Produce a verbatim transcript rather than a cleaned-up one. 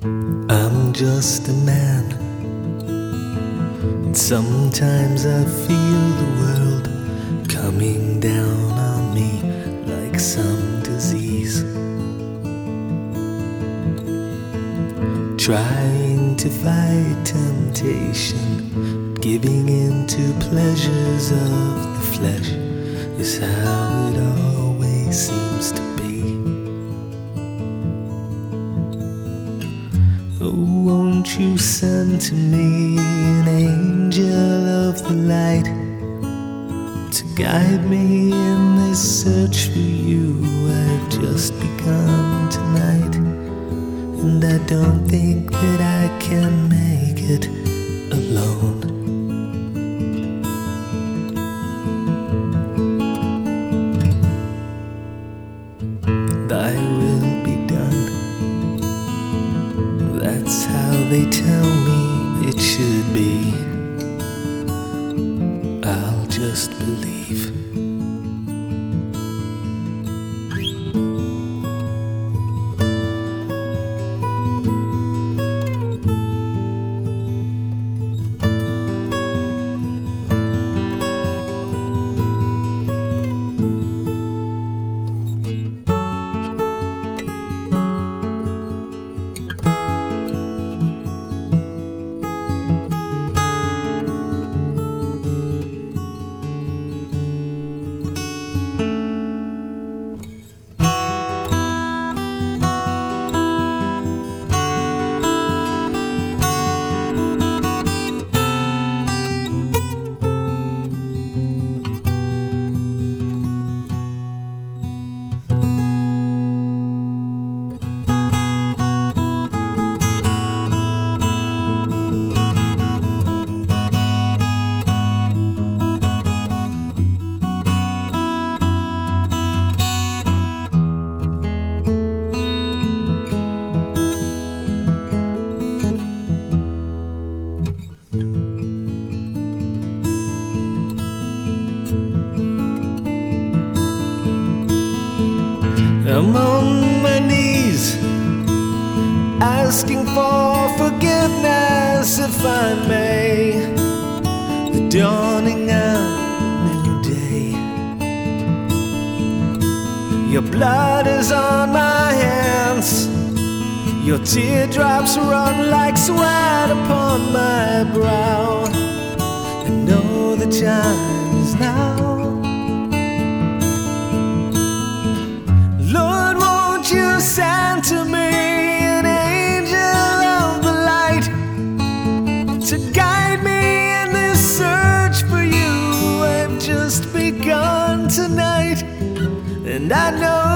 I'm just a man, and sometimes I feel the world coming down on me like some disease, trying to fight temptation, giving in to pleasures of the flesh is how it always seems to be. Oh, won't you send to me an angel of the light to guide me in this search for you? I've just begun tonight, and I don't think that I can make it alone. Thy will be done. That's how they tell me it should be. I'll just believe. I'm on my knees, asking for forgiveness if I may. The dawning of a new day. Your blood is on my hands, your teardrops run like sweat upon my brow. I know the time is now. Lord, won't you send to me an angel of the light to guide me in this search for you? I've just begun tonight, and I know